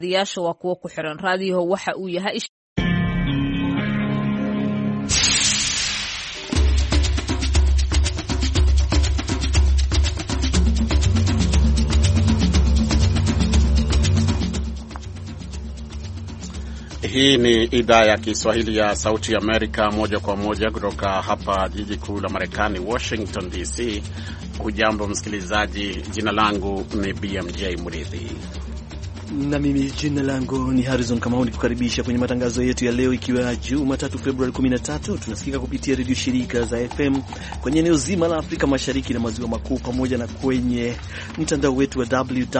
Diyaasha waa kuwa ku xiran raadiyo waxa uu yahay Hii ni idhaa ya Kiswahili ya Sauti ya Amerika, moja kwa moja kutoka hapa jiji kuu la Marekani, Washington DC. Hujambo msikilizaji, jina langu ni BMJ Murithi. Na mimi jina langu ni Harrison Kamau, nikukaribisha kwenye matangazo yetu ya leo, ikiwa Jumatatu Februari 13. Tunasikika kupitia redio shirika za FM kwenye eneo zima la Afrika Mashariki na Maziwa Makuu, pamoja na kwenye mtandao wetu wa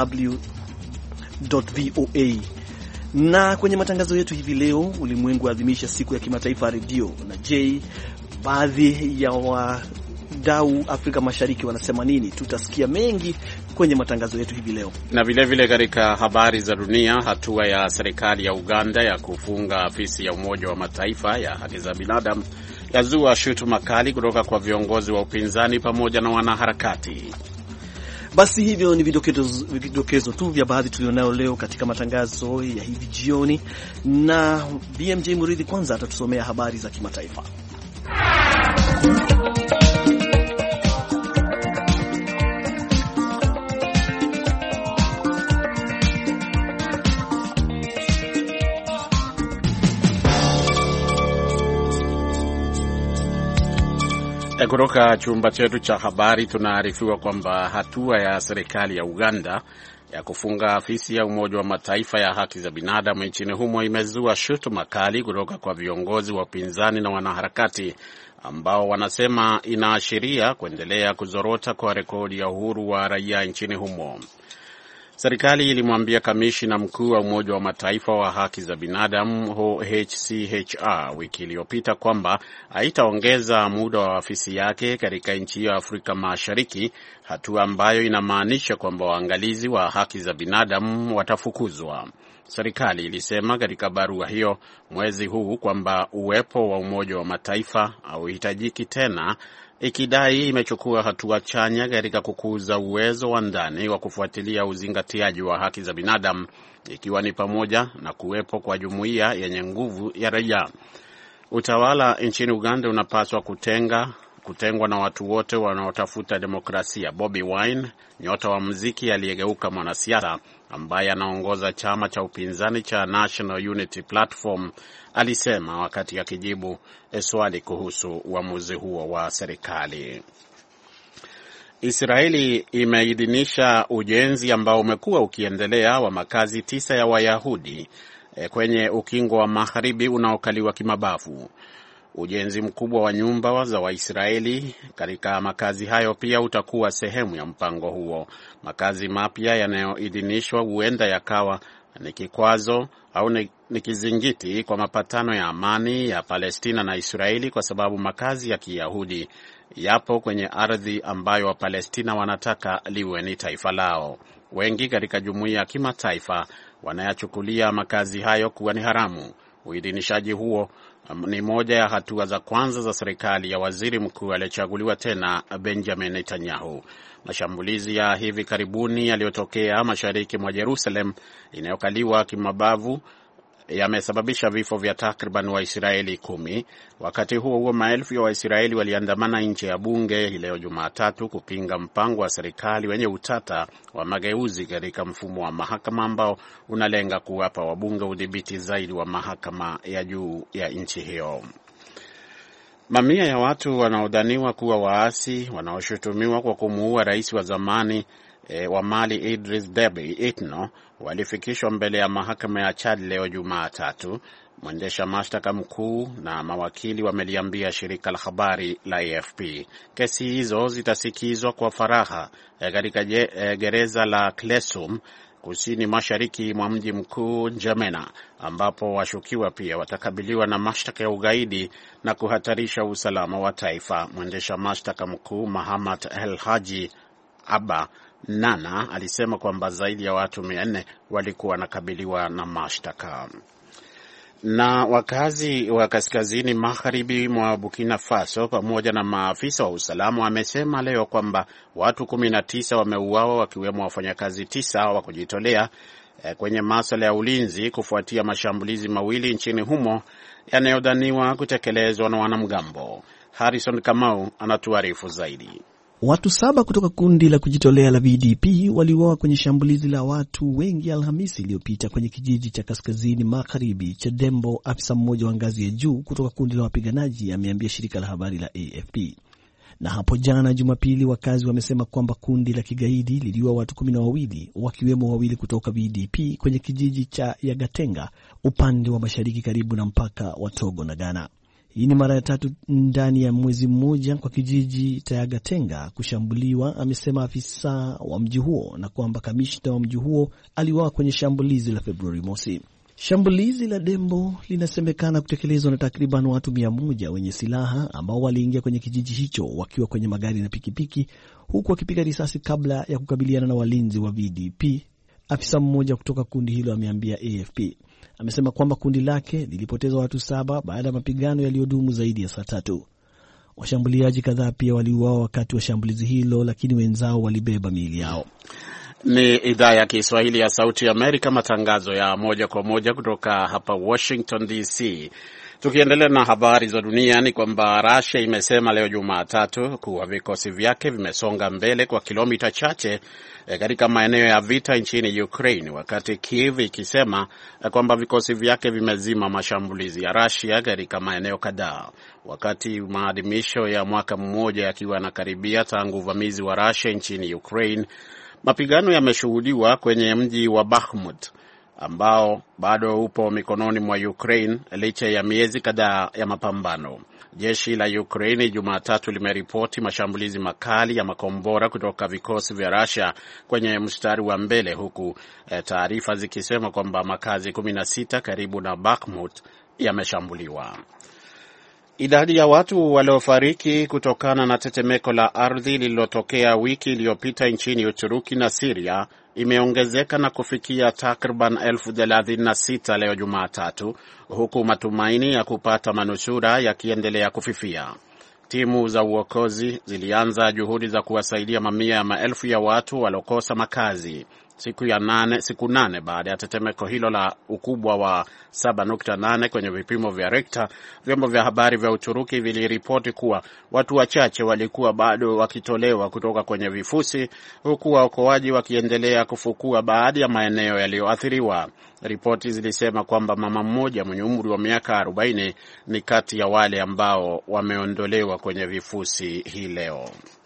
www.voa. Na kwenye matangazo yetu hivi leo, ulimwengu adhimisha siku ya kimataifa ya redio. Na je, baadhi ya wadau Afrika Mashariki wanasema nini? Tutasikia mengi kwenye matangazo yetu hivi leo. Na vile vile katika habari za dunia, hatua ya serikali ya Uganda ya kufunga afisi ya Umoja wa Mataifa ya haki za binadamu yazua shutuma kali kutoka kwa viongozi wa upinzani pamoja na wanaharakati. Basi hivyo ni vidokezo tu vya baadhi tulionayo leo katika matangazo ya hivi jioni, na BMJ Murithi kwanza atatusomea habari za kimataifa. Kutoka chumba chetu cha habari tunaarifiwa kwamba hatua ya serikali ya Uganda ya kufunga afisi ya Umoja wa Mataifa ya haki za binadamu nchini humo imezua shutuma kali kutoka kwa viongozi wa upinzani na wanaharakati ambao wanasema inaashiria kuendelea kuzorota kwa rekodi ya uhuru wa raia nchini humo. Serikali ilimwambia kamishna mkuu wa Umoja wa Mataifa wa haki za binadamu OHCHR wiki iliyopita kwamba haitaongeza muda wa afisi yake katika nchi ya Afrika Mashariki, hatua ambayo inamaanisha kwamba waangalizi wa haki za binadamu watafukuzwa. Serikali ilisema katika barua hiyo mwezi huu kwamba uwepo wa Umoja wa Mataifa hauhitajiki tena, ikidai imechukua hatua chanya katika kukuza uwezo wa ndani wa kufuatilia uzingatiaji wa haki za binadamu, ikiwa ni pamoja na kuwepo kwa jumuiya yenye nguvu ya raia. Utawala nchini Uganda unapaswa kutengwa na watu wote wanaotafuta demokrasia. Bobi Wine, nyota wa muziki aliyegeuka mwanasiasa ambaye anaongoza chama cha upinzani cha National Unity Platform, alisema wakati akijibu swali kuhusu uamuzi huo wa serikali. Israeli imeidhinisha ujenzi ambao umekuwa ukiendelea wa makazi 9 ya Wayahudi kwenye ukingo wa Magharibi unaokaliwa kimabavu. Ujenzi mkubwa wa nyumba za Waisraeli katika makazi hayo pia utakuwa sehemu ya mpango huo. Makazi mapya yanayoidhinishwa huenda yakawa ni kikwazo au ni kizingiti kwa mapatano ya amani ya Palestina na Israeli, kwa sababu makazi ya Kiyahudi yapo kwenye ardhi ambayo Wapalestina wanataka liwe ni taifa lao. Wengi katika jumuiya ya kimataifa wanayachukulia makazi hayo kuwa ni haramu. Uidhinishaji huo ni moja ya hatua za kwanza za serikali ya waziri mkuu aliyechaguliwa tena Benjamin Netanyahu. Mashambulizi ya hivi karibuni yaliyotokea mashariki mwa Jerusalem inayokaliwa kimabavu yamesababisha vifo vya takriban Waisraeli 10. Wakati huo huo, maelfu ya Waisraeli waliandamana nje ya bunge leo Jumatatu kupinga mpango wa serikali wenye utata wa mageuzi katika mfumo wa mahakama ambao unalenga kuwapa wabunge udhibiti zaidi wa mahakama ya juu ya nchi hiyo. Mamia ya watu wanaodhaniwa kuwa waasi wanaoshutumiwa kwa kumuua rais wa zamani wa Mali Idris Deby Itno walifikishwa mbele ya mahakama ya Chad leo Jumatatu. Mwendesha mashtaka mkuu na mawakili wameliambia shirika la habari la AFP. Kesi hizo zitasikizwa kwa faragha katika gereza la Klesum kusini mashariki mwa mji mkuu N'Djamena, ambapo washukiwa pia watakabiliwa na mashtaka ya ugaidi na kuhatarisha usalama wa taifa. Mwendesha mashtaka mkuu Mahamat El Haji Abba Nana alisema kwamba zaidi ya watu 400 walikuwa wanakabiliwa na mashtaka. Na wakazi wa kaskazini magharibi mwa Burkina Faso pamoja na maafisa wa usalama wamesema leo kwamba watu 19 wameuawa, wakiwemo wafanyakazi 9 wa kujitolea kwenye masuala ya ulinzi kufuatia mashambulizi mawili nchini humo yanayodhaniwa kutekelezwa na wanamgambo. Harrison Kamau anatuarifu zaidi. Watu 7 kutoka kundi la kujitolea la VDP waliuawa kwenye shambulizi la watu wengi Alhamisi iliyopita kwenye kijiji cha kaskazini magharibi cha Dembo. Afisa mmoja wa ngazi ya juu kutoka kundi la wapiganaji ameambia shirika la habari la AFP. Na hapo jana Jumapili, wakazi wamesema kwamba kundi la kigaidi liliua watu 12 wakiwemo 2 kutoka VDP kwenye kijiji cha Yagatenga upande wa mashariki karibu na mpaka wa Togo na Ghana. Hii ni mara ya 3 ndani ya mwezi mmoja kwa kijiji cha Yagatenga kushambuliwa, amesema afisa wa mji huo, na kwamba kamishna wa mji huo aliuawa kwenye shambulizi la Februari mosi. Shambulizi la Dembo linasemekana kutekelezwa na takriban watu 100 wenye silaha ambao waliingia kwenye kijiji hicho wakiwa kwenye magari na pikipiki, huku wakipiga risasi kabla ya kukabiliana na walinzi wa VDP. Afisa mmoja kutoka kundi hilo ameambia AFP. Amesema kwamba kundi lake lilipoteza watu 7 baada ya mapigano yaliyodumu zaidi ya saa 3. Washambuliaji kadhaa pia waliuawa wakati wa shambulizi hilo, lakini wenzao walibeba miili yao. Ni idhaa ya Kiswahili ya Sauti ya Amerika, matangazo ya moja kwa moja kutoka hapa Washington DC. Tukiendelea na habari za dunia, ni kwamba Russia imesema leo Jumatatu kuwa vikosi vyake vimesonga mbele kwa kilomita chache katika maeneo ya vita nchini Ukraine, wakati Kiev ikisema kwamba vikosi vyake vimezima mashambulizi ya Russia katika maeneo kadhaa. Wakati maadhimisho ya mwaka mmoja yakiwa yanakaribia tangu uvamizi wa Russia nchini Ukraine, mapigano yameshuhudiwa kwenye mji wa Bakhmut ambao bado upo mikononi mwa Ukraine licha ya miezi kadhaa ya mapambano. Jeshi la Ukraine Jumatatu limeripoti mashambulizi makali ya makombora kutoka vikosi vya Russia kwenye mstari wa mbele, huku taarifa zikisema kwamba makazi 16 karibu na Bakhmut yameshambuliwa. Idadi ya watu waliofariki kutokana na tetemeko la ardhi lililotokea wiki iliyopita nchini Uturuki na Syria imeongezeka na kufikia takriban 36,000 leo Jumatatu, huku matumaini ya kupata manusura yakiendelea kufifia. Timu za uokozi zilianza juhudi za kuwasaidia mamia ya maelfu ya watu waliokosa makazi siku 8 baada ya tetemeko hilo la ukubwa wa 7.8 kwenye vipimo vya Richter. Vyombo vya habari vya Uturuki viliripoti kuwa watu wachache walikuwa bado wakitolewa kutoka kwenye vifusi, huku waokoaji wakiendelea kufukua baadhi ya maeneo yaliyoathiriwa. Ripoti zilisema kwamba mama mmoja mwenye umri wa miaka 40 ni kati ya wale ambao wameondolewa kwenye vifusi hii leo.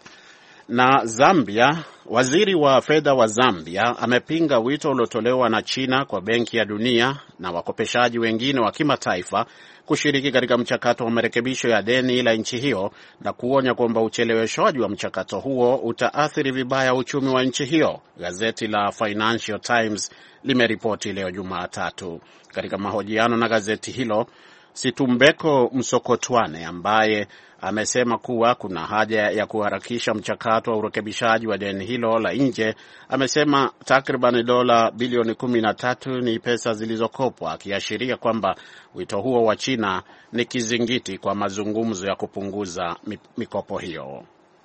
Na Zambia, waziri wa fedha wa Zambia amepinga wito uliotolewa na China kwa Benki ya Dunia na wakopeshaji wengine wa kimataifa kushiriki katika mchakato wa marekebisho ya deni la nchi hiyo, na kuonya kwamba ucheleweshwaji wa mchakato huo utaathiri vibaya uchumi wa nchi hiyo. Gazeti la Financial Times limeripoti leo Jumatatu. Katika mahojiano na gazeti hilo, Situmbeko Msokotwane, ambaye amesema kuwa kuna haja ya kuharakisha mchakato wa urekebishaji wa deni hilo la nje, amesema takriban dola bilioni 13 ni pesa zilizokopwa, akiashiria kwamba wito huo wa China ni kizingiti kwa mazungumzo ya kupunguza mikopo hiyo.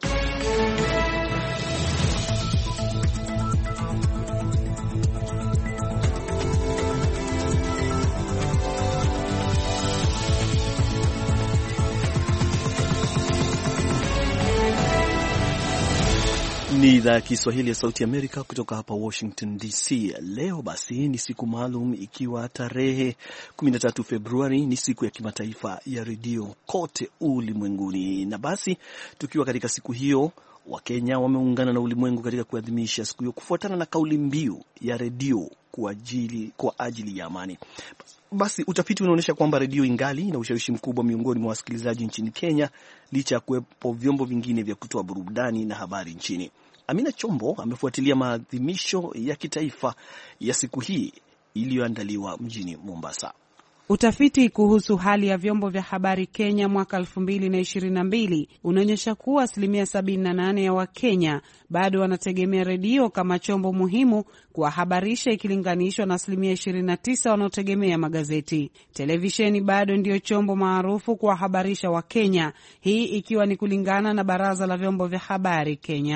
Ni idhaa ya Kiswahili ya Sauti Amerika kutoka hapa Washington DC. Leo basi ni siku maalum, ikiwa tarehe 13 Februari ni siku ya kimataifa ya redio kote ulimwenguni. Na basi tukiwa katika siku hiyo, Wakenya wameungana na ulimwengu katika kuadhimisha siku hiyo kufuatana na kauli mbiu ya redio kwa ajili ya amani. Basi utafiti unaonyesha kwamba redio ingali ina ushawishi mkubwa miongoni mwa wasikilizaji nchini Kenya, licha ya kuwepo vyombo vingine vya kutoa burudani na habari nchini. Amina Chombo amefuatilia maadhimisho ya kitaifa ya siku hii iliyoandaliwa mjini Mombasa. Utafiti kuhusu hali ya vyombo vya habari Kenya mwaka 2022 unaonyesha kuwa 78% ya Wakenya bado wanategemea redio kama chombo muhimu kuwahabarisha, ikilinganishwa na 29% wanaotegemea magazeti. Televisheni bado ndio chombo maarufu kuwahabarisha Wakenya, hii ikiwa ni kulingana na Baraza la Vyombo vya Habari Kenya.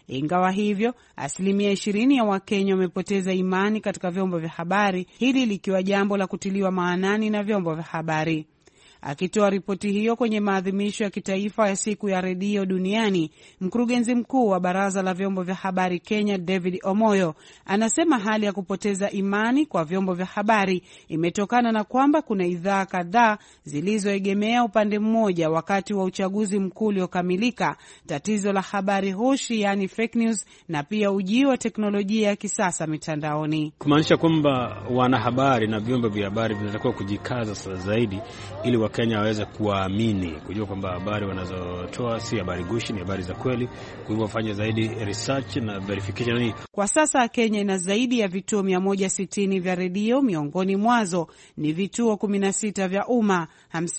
Ingawa hivyo, 20% ya Wakenya wamepoteza imani katika vyombo vya habari, hili likiwa jambo la kutiliwa maanani na vyombo vya habari. Akitoa ripoti hiyo kwenye maadhimisho ya kitaifa ya siku ya redio duniani, mkurugenzi mkuu wa Baraza la Vyombo vya Habari Kenya, David Omoyo, anasema hali ya kupoteza imani kwa vyombo vya habari imetokana na kwamba kuna idhaa kadhaa zilizoegemea upande mmoja wakati wa uchaguzi mkuu uliokamilika, tatizo la habari hoshi yani fake news, na pia ujio wa teknolojia ya kisasa mitandaoni. Kumaanisha kwamba wanahabari na vyombo vya habari vinatakiwa kujikaza sasa zaidi ili Wakenya waweze kuamini, kujua kwamba habari wanazotoa si habari gushi, ni habari za kweli. Kwa hivyo wafanye zaidi research na verification. Kwa sasa Kenya ina zaidi ya vituo 160 vya redio, miongoni mwazo ni vituo 16 vya umma,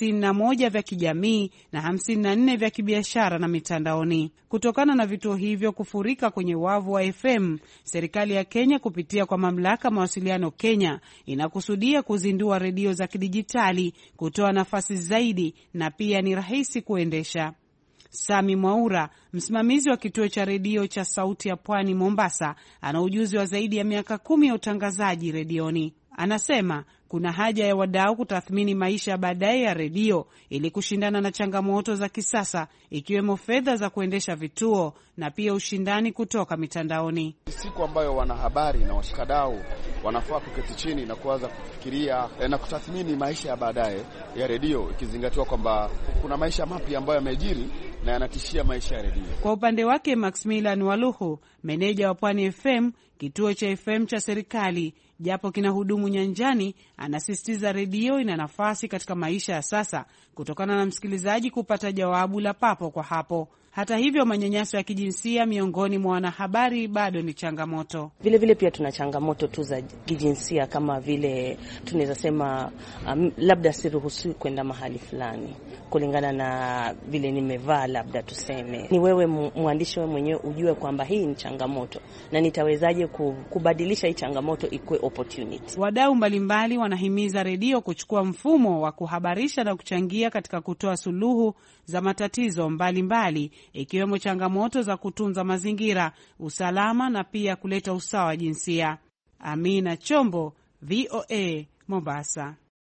51 vya kijamii na 54 vya kibiashara na mitandaoni. Kutokana na vituo hivyo kufurika kwenye wavu wa FM, serikali ya Kenya kupitia kwa mamlaka mawasiliano Kenya inakusudia kuzindua redio za kidijitali, kutoa nafasi zaidi na pia ni rahisi kuendesha. Sami Mwaura, msimamizi wa kituo cha redio cha Sauti ya Pwani Mombasa, ana ujuzi wa zaidi ya miaka 10 ya utangazaji redioni. Anasema kuna haja ya wadau kutathmini maisha baadaye ya redio ili kushindana na changamoto za kisasa, ikiwemo fedha za kuendesha vituo na pia ushindani kutoka mitandaoni. Siku ambayo wanahabari na washikadau wanafaa kuketi chini na kuanza kufikiria na kutathmini maisha ya baadaye ya redio, ikizingatiwa kwamba kuna maisha mapya ambayo yamejiri na yanatishia maisha ya redio. Kwa upande wake, Maximilian Waluhu, meneja wa Pwani FM, kituo cha FM cha serikali japo kina hudumu nyanjani, anasisitiza redio ina nafasi katika maisha ya sasa kutokana na msikilizaji kupata jawabu la papo kwa hapo. Hata hivyo, manyanyaso ya kijinsia miongoni mwa wanahabari bado ni changamoto. Vile pia tuna changamoto tu za kijinsia, kama vile tunaweza sema labda siruhusiwi kwenda mahali fulani kulingana na vile nimevaa, labda tuseme. Ni wewe mwandishi wewe mwenyewe ujue kwamba hii ni changamoto na nitawezaje kubadilisha hii changamoto ikuwe opportunity. Wadau mbalimbali wanahimiza redio kuchukua mfumo wa kuhabarisha na kuchangia katika kutoa suluhu za matatizo mbalimbali, ikiwemo changamoto za kutunza mazingira, usalama na pia kuleta usawa wa jinsia. Amina Chombo, VOA, Mombasa.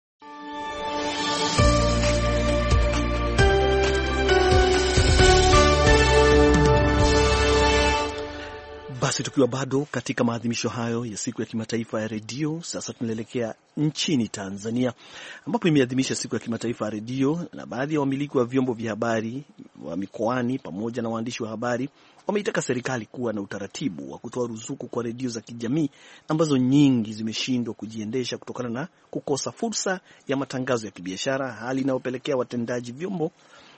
Basi tukiwa bado katika maadhimisho hayo ya siku ya kimataifa ya redio, sasa tunaelekea nchini Tanzania ambapo imeadhimisha siku ya kimataifa ya redio, na baadhi ya wamiliki wa vyombo vya habari wa mikoani pamoja na waandishi wa habari wameitaka serikali kuwa na utaratibu wa kutoa ruzuku kwa redio za kijamii ambazo nyingi zimeshindwa kujiendesha kutokana na kukosa fursa ya matangazo ya kibiashara, hali inayopelekea watendaji vyombo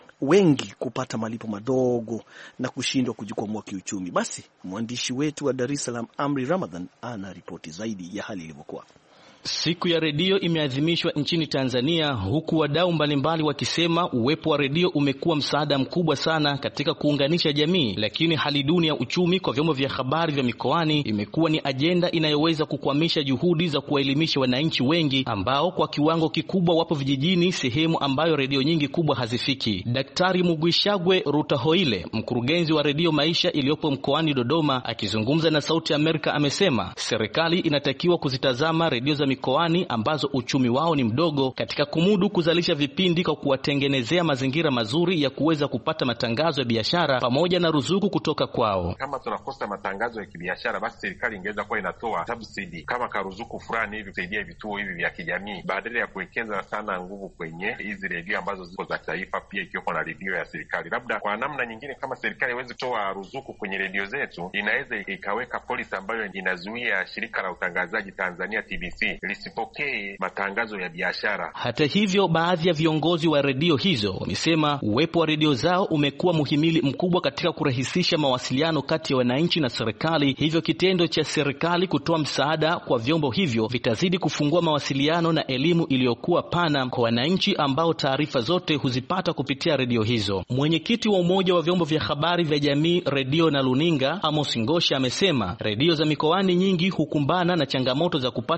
wengi kupata malipo madogo na kushindwa kujikwamua kiuchumi. Basi mwandishi wetu wa Dar es Salaam Amri Ramadhan ana ripoti zaidi ya hali ilivyokuwa. Siku ya redio imeadhimishwa nchini Tanzania, huku wadau mbalimbali wakisema uwepo wa redio umekuwa msaada mkubwa sana katika kuunganisha jamii, lakini hali duni ya uchumi kwa vyombo vya habari vya mikoani imekuwa ni ajenda inayoweza kukwamisha juhudi za kuwaelimisha wananchi wengi ambao kwa kiwango kikubwa wapo vijijini, sehemu ambayo redio nyingi kubwa hazifiki. Daktari Mugwishagwe Rutahoile, mkurugenzi wa redio Maisha iliyopo mkoani Dodoma, akizungumza na Sauti ya Amerika, amesema serikali inatakiwa kuzitazama redio za mikoani ambazo uchumi wao ni mdogo katika kumudu kuzalisha vipindi kwa kuwatengenezea mazingira mazuri ya kuweza kupata matangazo ya biashara pamoja na ruzuku kutoka kwao. Kama tunakosa matangazo ya kibiashara, basi serikali ingeweza kuwa inatoa subsidy kama karuzuku fulani hivi kusaidia vituo hivi vya kijamii, badala ya kuwekeza sana nguvu kwenye hizi redio ambazo ziko za taifa, pia ikiwa na redio ya serikali. Labda kwa namna nyingine, kama serikali haiwezi kutoa ruzuku kwenye redio zetu, inaweza ikaweka policy ambayo inazuia shirika la utangazaji Tanzania TBC lisipokee matangazo ya biashara. Hata hivyo, baadhi ya viongozi wa redio hizo wamesema uwepo wa redio zao umekuwa muhimili mkubwa katika kurahisisha mawasiliano kati ya wananchi na serikali. Hivyo kitendo cha serikali kutoa msaada kwa vyombo hivyo vitazidi kufungua mawasiliano na elimu iliyokuwa pana kwa wananchi ambao taarifa zote huzipata kupitia redio hizo. Mwenyekiti wa Umoja wa Vyombo vya Habari vya Jamii, Redio na Luninga, Amos Ngosha, amesema redio za mikoani nyingi hukumbana na changamoto za kupata watangazaji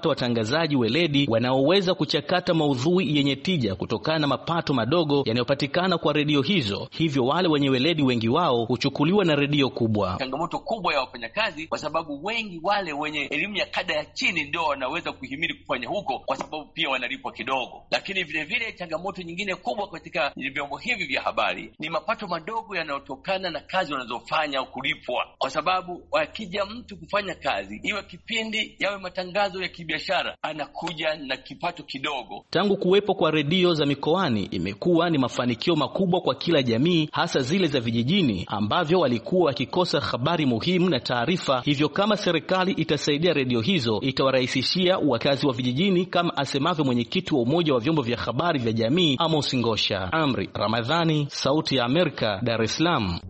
watangazaji weledi wanaoweza kuchakata maudhui yenye tija kutokana na mapato madogo yanayopatikana kwa redio hizo. Hivyo wale wenye weledi wengi wao huchukuliwa na redio kubwa. Changamoto kubwa ya wafanyakazi, kwa sababu wengi wale wenye elimu ya kada ya chini ndio wanaweza kuhimili kufanya huko, kwa sababu pia wanalipwa kidogo. Lakini vile vile changamoto nyingine kubwa katika vyombo hivi vya habari ni mapato madogo yanayotokana na kazi wanazofanya au kulipwa, kwa sababu akija mtu kufanya kazi, iwe kipindi yawe matangazo ya kibiashara, anakuja na kipato kidogo. Tangu kuwepo kwa redio za mikoani, imekuwa ni mafanikio makubwa kwa kila jamii, hasa zile za vijijini ambavyo walikuwa wakikosa habari muhimu na taarifa. Hivyo kama serikali itasaidia redio hizo, itawarahisishia wakazi wa vijijini, kama asemavyo mwenyekiti wa Umoja wa Vyombo vya Habari vya Jamii Amos Ngosha. Amri Ramadhani, Sauti ya Amerika, Dar es Salaam.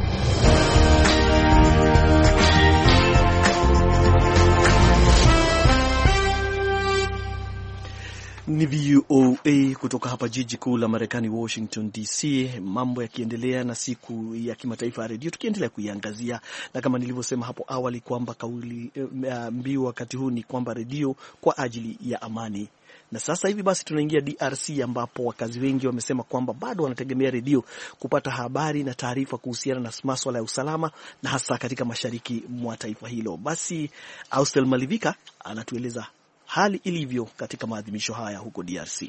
Ni VOA kutoka hapa jiji kuu la Marekani, Washington DC. Mambo yakiendelea na siku ya kimataifa ya redio, tukiendelea kuiangazia, na kama nilivyosema hapo awali kwamba kauli mbiu wakati huu ni kwamba redio kwa ajili ya amani. Na sasa hivi basi tunaingia DRC, ambapo wakazi wengi wamesema kwamba bado wanategemea redio kupata habari na taarifa kuhusiana na masuala ya usalama, na hasa katika mashariki mwa taifa hilo. Basi Austel Malivika anatueleza hali ilivyo katika maadhimisho haya huko DRC.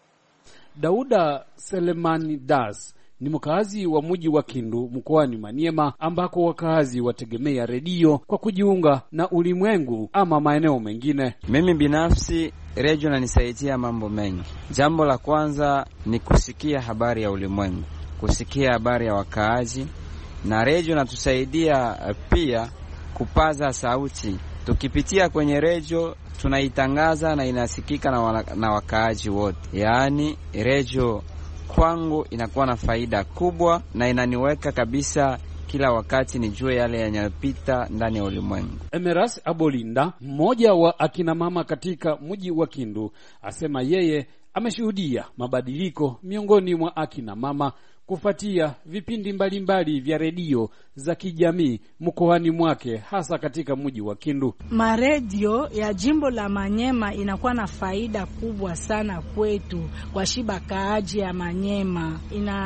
Dauda Selemani Das ni mkazi wa mji wa Kindu mkoani Maniema, ambako wakazi wategemea redio kwa kujiunga na ulimwengu ama maeneo mengine. Mimi binafsi redio inanisaidia mambo mengi. Jambo la kwanza ni kusikia habari ya ulimwengu, kusikia habari ya wakaaji, na redio inatusaidia pia kupaza sauti. Tukipitia kwenye redio tunaitangaza na inasikika na wakaaji wote. Yaani redio kwangu inakuwa na faida kubwa na inaniweka kabisa kila wakati nijue yale yanayopita ndani ya ulimwengu. Emeras Abolinda, mmoja wa akina mama katika mji wa Kindu, asema yeye ameshuhudia mabadiliko miongoni mwa akina mama kufuatia vipindi mbalimbali vya redio za kijamii mkoani mwake, hasa katika mji wa Kindu. Maredio ya jimbo la Manyema inakuwa na faida kubwa sana kwetu kwa shiba kaaji ya Manyema.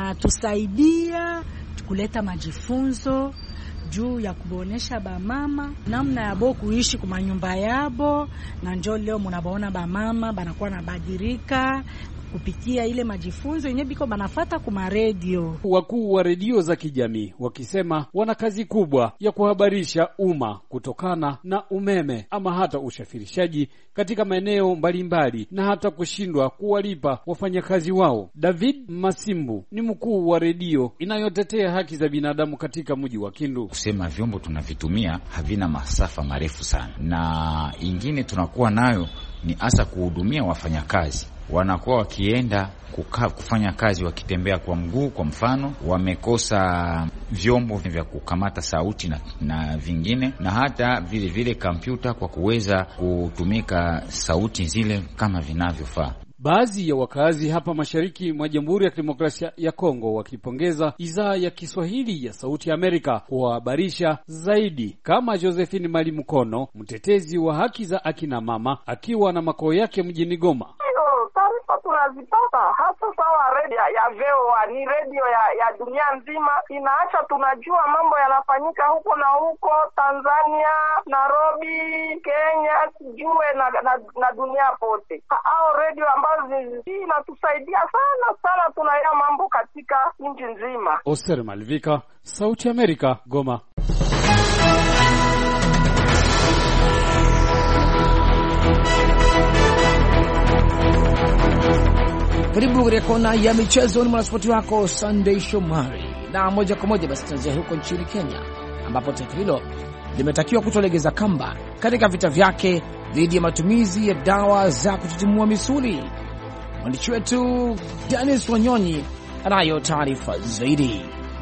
Inatusaidia kuleta majifunzo juu ya kubonesha bamama namna yabo kuishi kwa nyumba yabo, na njoo leo mnabaona bamama banakuwa nabadirika kupitia ile majifunzo yenyewe biko banafata kuma redio. Wakuu wa redio za kijamii wakisema wana kazi kubwa ya kuhabarisha umma kutokana na umeme ama hata usafirishaji katika maeneo mbalimbali, na hata kushindwa kuwalipa wafanyakazi wao. David Masimbu ni mkuu wa redio inayotetea haki za binadamu katika mji wa Kindu. Kusema vyombo tunavitumia havina masafa marefu sana, na ingine tunakuwa nayo ni hasa kuhudumia wafanyakazi. Wanakuwa wakienda kufanya kazi wakitembea kwa mguu. Kwa mfano, wamekosa vyombo vya kukamata sauti na vingine, na hata vile vile kompyuta kwa kuweza kutumika sauti zile kama vinavyofaa. Baadhi ya wakazi hapa mashariki mwa Jamhuri ya Kidemokrasia ya Kongo wakipongeza idhaa ya Kiswahili ya Sauti ya Amerika kuhabarisha zaidi, kama Josephine Malimukono, mtetezi wa haki za akina mama, akiwa na makao yake mjini Goma. Taarifa tunazipata hasa sawa redio ya VOA, ni redio ya dunia nzima, inaacha tunajua mambo yanafanyika huko na huko, Tanzania, Nairobi, Kenya, sijue na dunia pote. Hao redio ambazo inatusaidia sana tunaelewa mambo katika nchi nzima. Oster Malvika, Sauti Amerika, Goma. Karibu katika kona ya michezo, ni mwanaspoti wako Sunday Shomari, na moja kwa moja basi tuanzia huko nchini Kenya, ambapo taifa hilo limetakiwa kutolegeza kamba katika vita vyake dhidi ya matumizi ya dawa za kutitimua misuli. Mwandishi wetu Dennis Wanyonyi anayo taarifa zaidi.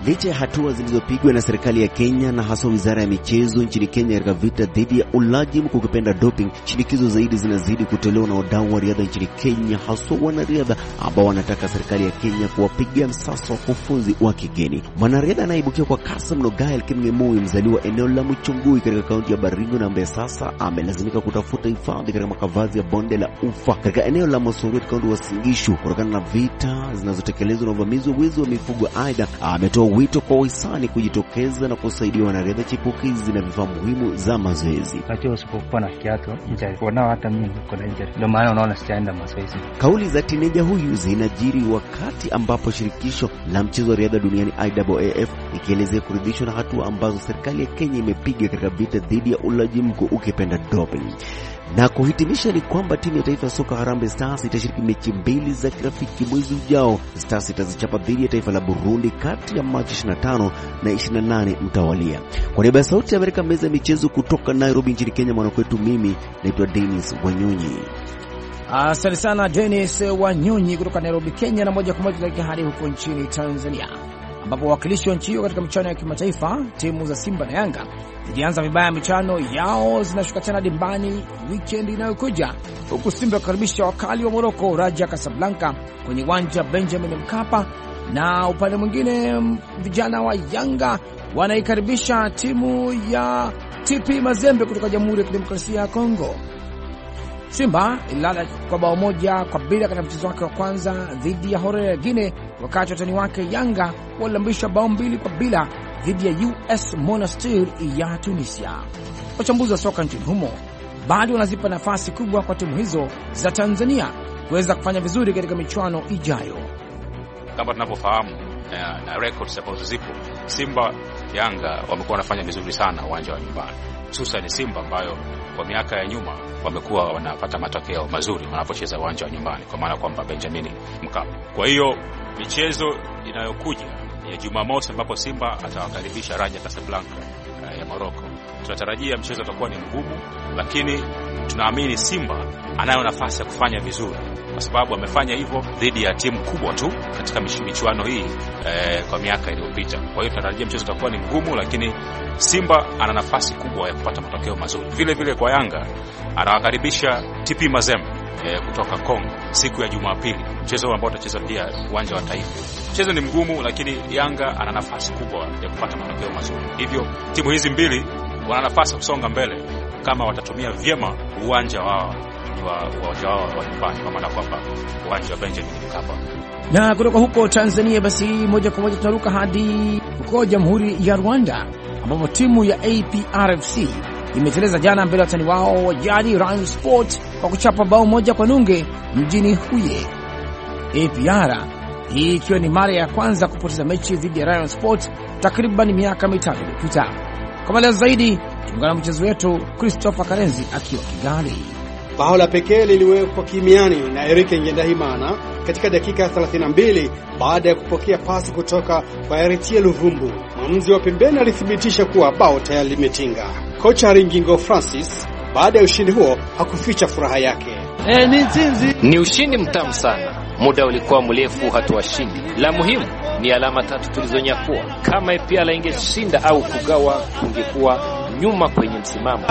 Licha ya hatua zilizopigwa na serikali ya Kenya na hasa wizara ya michezo nchini Kenya katika vita dhidi ya ulaji mkukipenda doping, shinikizo zaidi zinazidi kutolewa na wadau wa riadha nchini Kenya, hasa wanariadha ambao wanataka serikali ya Kenya kuwapigia msasa wakufunzi wa kigeni. Mwanariadha anaibukia kwa kasi mno Gael Kipng'emoi, mzaliwa eneo la Muchungui katika kaunti ya Baringo, na ambaye sasa amelazimika kutafuta hifadhi katika makavazi ya bonde la Ufa katika eneo la Mosoriot, kaunti ya Uasin Gishu, kutokana na vita zinazotekelezwa na uvamizi wa wizi wa mifugo. Aidha, ametoa wito kwa wahisani kujitokeza na kusaidia wanariadha chipukizi na vifaa muhimu za mazoezi. Najua usipokuwa na kiatu injury, wanao hata mimi niko na injury, ndio maana unaona sijaenda mazoezi. Kauli za tineja huyu zinajiri wakati ambapo shirikisho la mchezo wa riadha duniani IAAF ikielezea kuridhishwa na hatua ambazo serikali ya Kenya imepiga katika vita dhidi ya ulaji ukipenda doping. Na kuhitimisha ni kwamba timu ya taifa ya soka Harambee Stars itashiriki mechi 2 za kirafiki mwezi ujao. Stars itazichapa dhidi ya taifa la Burundi kati ya Machi 25 na 28 mtawalia. Kwa niaba ya Sauti ya Amerika, meza ya michezo kutoka Nairobi nchini Kenya, mwanakwetu mimi naitwa Dennis Wanyonyi. Asante sana Dennis Wanyonyi kutoka Nairobi, Kenya. Na moja kwa moja tunaelekea hadi huko nchini Tanzania, ambapo wakilishi wa nchi hiyo katika michuano ya kimataifa, timu za Simba na Yanga zilianza vibaya michuano yao, zinashuka tena dimbani weekend inayokuja, huku Simba kukaribisha wakali wa Morocco Raja Casablanca kwenye uwanja Benjamin Mkapa, na upande mwingine vijana wa Yanga wanaikaribisha timu ya TP Mazembe kutoka Jamhuri ya Kidemokrasia ya Kongo. Simba ililala kwa bao 1-0 katika mchezo wake wa kwanza dhidi ya Horoya Guinea, wakati watani wake Yanga walilambisha bao 2-0 dhidi ya US Monastir ya Tunisia. Wachambuzi wa soka nchini humo bado wanazipa nafasi kubwa kwa timu hizo za Tanzania kuweza kufanya vizuri katika michuano ijayo. Kama tunavyofahamu na records ambazo zipo, Simba Yanga wamekuwa wanafanya vizuri sana uwanja wa nyumbani, hususan Simba ambayo kwa miaka ya nyuma wamekuwa wanapata matokeo mazuri wanapocheza uwanja wa nyumbani, kwa maana kwamba Benjamin Mkapa. Kwa hiyo michezo inayokuja ya Jumamosi ambapo Simba atawakaribisha Raja Casablanca ya Morocco, tunatarajia mchezo utakuwa ni mgumu, lakini tunaamini Simba anayo nafasi ya kufanya vizuri kwa sababu amefanya hivyo dhidi ya timu kubwa tu katika michuano hii kwa miaka iliyopita. Kwa hiyo tunatarajia mchezo utakuwa ni mgumu, lakini Simba ana nafasi kubwa ya kupata matokeo mazuri. Vile vile kwa Yanga anawakaribisha TP Mazembe kutoka Kongo siku ya Jumapili, mchezo ambao utacheza pia uwanja wa Taifa. Mchezo ni mgumu, lakini Yanga ana nafasi kubwa ya kupata matokeo mazuri. Hivyo timu hizi mbili wana nafasi kusonga mbele kama watatumia vyema uwanja wao wa nyumbani, kwa maana kwamba uwanja wa Benjamin Mkapa. Na kutoka huko Tanzania basi moja kwa moja tunaruka hadi huko Jamhuri ya Rwanda, ambapo timu ya APRFC imeteleza jana mbele ya watani wao wa jadi Rayon Sport kwa kuchapa bao 1-0 mjini Huye. APR hii ikiwa ni mara ya kwanza kupoteza mechi dhidi ya Rayon Sport takriban miaka 5 iliyopita. Kwa maelezo zaidi tuungana na mchezo wetu Christopher Karenzi akiwa Kigali. Bao la pekee liliwekwa kimiani na Eric Ngendahimana katika dakika 32 baada ya kupokea pasi kutoka kwa Eritie Luvumbu. Mwamuzi wa pembeni alithibitisha kuwa bao tayari limetinga. Kocha Ringingo Francis baada ya ushindi huo hakuficha furaha yake. Ni ushindi mtamu sana. Muda ulikuwa mrefu hatuwashindi. La muhimu ni alama 3 tulizonyakua. Kama APR ingeshinda au kugawa, ungekuwa nyuma kwenye msimamo.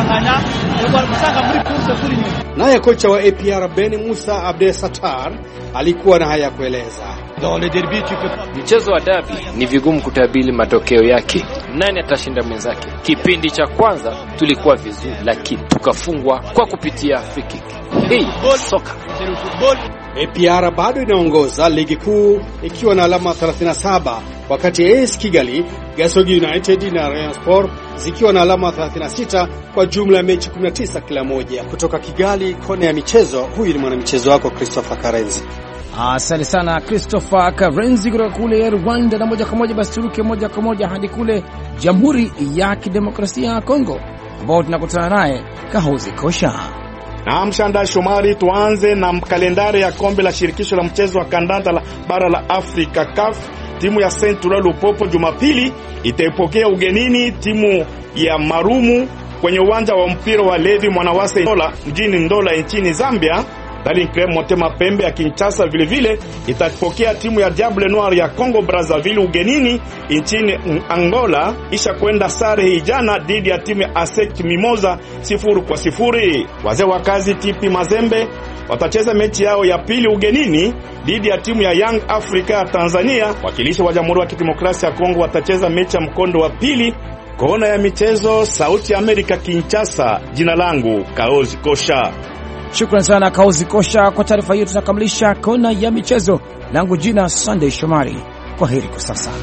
Naye kocha wa APR Ben Musa Abdesatar alikuwa na haya kueleza. Mchezo wa derby ni vigumu kutabiri matokeo yake. Nani atashinda mwenzake? Kipindi cha kwanza tulikuwa vizuri, lakini tukafungwa kwa kupitia free kick. Hii soka. APR bado inaongoza ligi kuu ikiwa na alama 37, wakati AS Kigali, Gasogi United na Rayon Sport zikiwa na alama 36 kwa jumla ya mechi 19 kila moja. Kutoka Kigali, kona ya michezo, huyu ni mwanamichezo wako Christopher Karenzi. Asante sana Christopher Karenzi kutoka kule Rwanda. Na moja kwa moja basi turuke moja kwa moja hadi kule Jamhuri ya Kidemokrasia ya Kongo, ambao tunakutana naye Kahozi Kosha. Na Mshanda Shomari, tuanze na kalendari ya kombe la shirikisho la mchezo wa kandanda la bara la Afrika CAF. Timu ya Central Lupopo Jumapili itaipokea ugenini timu ya Marumu kwenye uwanja wa mpira wa Levi Mwanawasa Ndola mjini Ndola nchini Zambia. Daring Club Motema Pembe ya Kinshasa vile vile itapokea timu ya Diable Noir ya Congo Brazzaville ugenini nchini Angola, isha kwenda sare jana dhidi ya timu ya ASEC Mimosa 0-0. Wazee wa kazi TP Mazembe watacheza mechi yao ya pili ugenini dhidi ya timu ya Young Africa ya Tanzania. Wakilishi wa Jamhuri ya Kidemokrasia ya Kongo watacheza mechi ya mkondo wa pili. Kona ya michezo, Sauti ya Amerika, Kinshasa. Jina langu Kaozi Kosha. Shukrani sana Kaozi Kosha kwa taarifa hiyo. Tutakamilisha kona ya michezo. Langu jina Sunday Shomari. Kwaheri kwa sasa.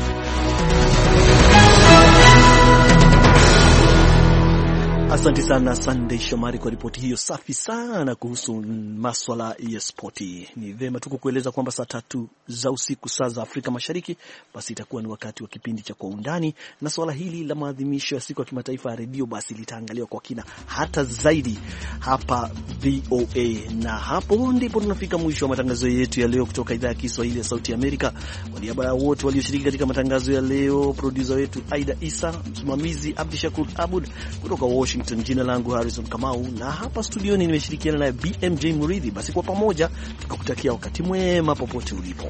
Asante sana Sunday Shomari kwa ripoti hiyo safi sana kuhusu maswala ya spoti. Ni vema tu kukueleza kwamba saa 3 za usiku saa za Afrika Mashariki basi itakuwa ni wakati wa kipindi cha Kwa Undani, na swala hili la maadhimisho ya siku ya kimataifa ya redio basi litaangaliwa kwa kina hata zaidi hapa VOA. Na hapo ndipo tunafika mwisho wa matangazo yetu ya leo kutoka idhaa ya Kiswahili ya Sauti ya Amerika. Kwa niaba ya wote walioshiriki katika matangazo ya leo, producer wetu Aida Isa, msimamizi Abdishakur Abud kutoka Washington, jina langu Harrison Kamau, na hapa studioni nimeshirikiana na BMJ Muridhi. Basi kwa pamoja tukakutakia wakati mwema popote ulipo.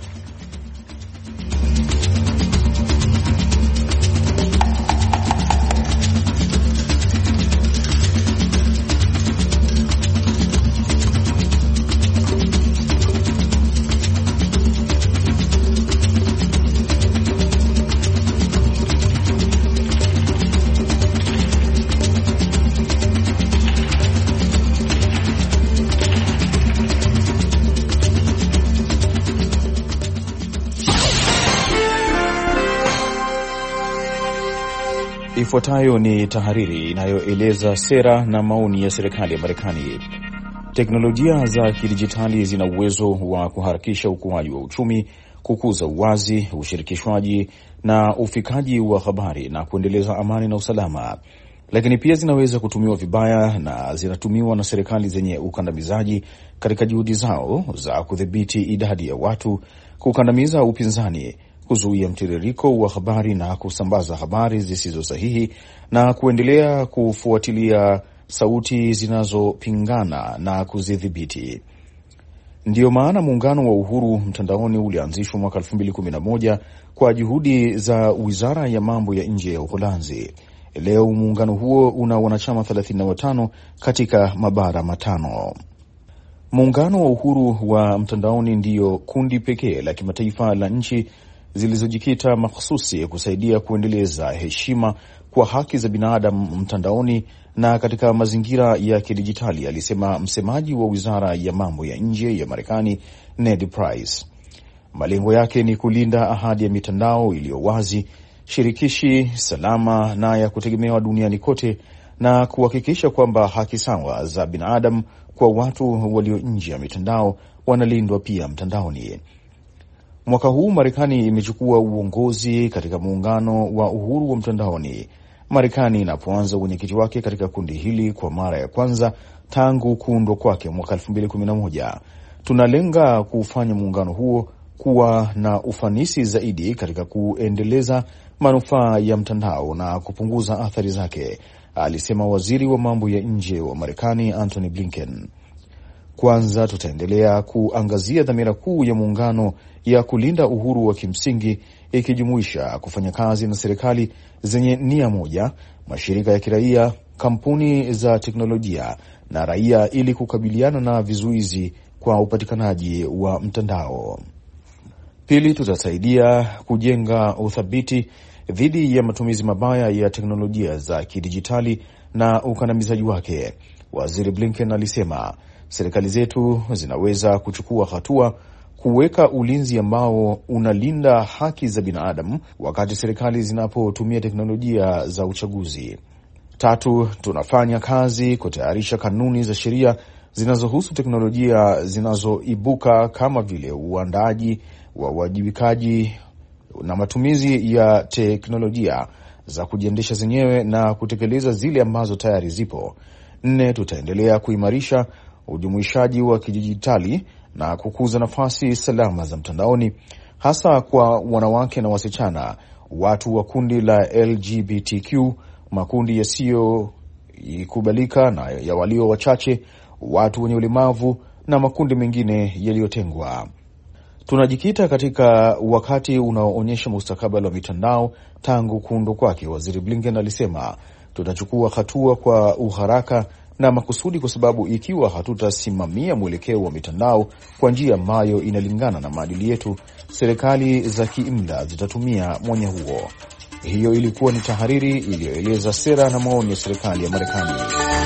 Ifuatayo ni tahariri inayoeleza sera na maoni ya serikali ya Marekani. Teknolojia za kidijitali zina uwezo wa kuharakisha ukuaji wa uchumi, kukuza uwazi, ushirikishwaji na ufikaji wa habari na kuendeleza amani na usalama. Lakini pia zinaweza kutumiwa vibaya na zinatumiwa na serikali zenye ukandamizaji katika juhudi zao za kudhibiti idadi ya watu, kukandamiza upinzani, kuzuia mtiririko wa habari na kusambaza habari zisizo sahihi, na kuendelea kufuatilia sauti zinazopingana na kuzidhibiti. Ndiyo maana muungano wa uhuru mtandaoni ulianzishwa mwaka 2011 kwa juhudi za Wizara ya Mambo ya Nje ya Uholanzi. Leo muungano huo una wanachama 35 katika mabara matano. Muungano wa uhuru wa mtandaoni ndiyo kundi pekee la kimataifa la nchi zilizojikita mahsusi kusaidia kuendeleza heshima kwa haki za binadamu mtandaoni na katika mazingira ya kidijitali, alisema msemaji wa Wizara ya Mambo ya Nje ya Marekani Ned Price. Malengo yake ni kulinda ahadi ya mitandao iliyo wazi, shirikishi, salama na ya kutegemewa duniani kote, na kuhakikisha kwamba haki sawa za binadamu kwa watu walio nje ya mitandao wanalindwa pia mtandaoni. Mwaka huu Marekani imechukua uongozi katika muungano wa uhuru wa mtandaoni. Marekani inapoanza uwenyekiti wake katika kundi hili kwa mara ya kwanza tangu kuundwa kwake mwaka 2011. Tunalenga kufanya muungano huo kuwa na ufanisi zaidi katika kuendeleza manufaa ya mtandao na kupunguza athari zake, alisema waziri wa mambo ya nje wa Marekani Antony Blinken. Kwanza tutaendelea kuangazia dhamira kuu ya muungano ya kulinda uhuru wa kimsingi, ikijumuisha kufanya kazi na serikali zenye nia moja, mashirika ya kiraia, kampuni za teknolojia na raia ili kukabiliana na vizuizi kwa upatikanaji wa mtandao. Pili, tutasaidia kujenga uthabiti dhidi ya matumizi mabaya ya teknolojia za kidijitali na ukandamizaji wake. Waziri Blinken alisema serikali zetu zinaweza kuchukua hatua kuweka ulinzi ambao unalinda haki za binadamu wakati serikali zinapotumia teknolojia za uchaguzi. Tatu, tunafanya kazi kutayarisha kanuni za sheria zinazohusu teknolojia zinazoibuka kama vile uandaaji wa uwajibikaji na matumizi ya teknolojia za kujiendesha zenyewe na kutekeleza zile ambazo tayari zipo. 4, tutaendelea kuimarisha ujumuishaji wa kidijitali na kukuza nafasi salama za mtandaoni, hasa kwa wanawake na wasichana, watu wa kundi la LGBTQ, makundi yasiyokubalika na ya walio wachache, watu wenye ulemavu na makundi mengine yaliyotengwa. Tunajikita katika wakati unaoonyesha mustakabali wa mitandao tangu kuundwa kwake, Waziri Blinken alisema. Tutachukua hatua kwa uharaka na makusudi, kwa sababu ikiwa hatutasimamia mwelekeo wa mitandao kwa njia ambayo inalingana na maadili yetu, serikali za kiimla zitatumia mwanya huo. Hiyo ilikuwa ni tahariri iliyoeleza sera na maoni ya serikali ya Marekani.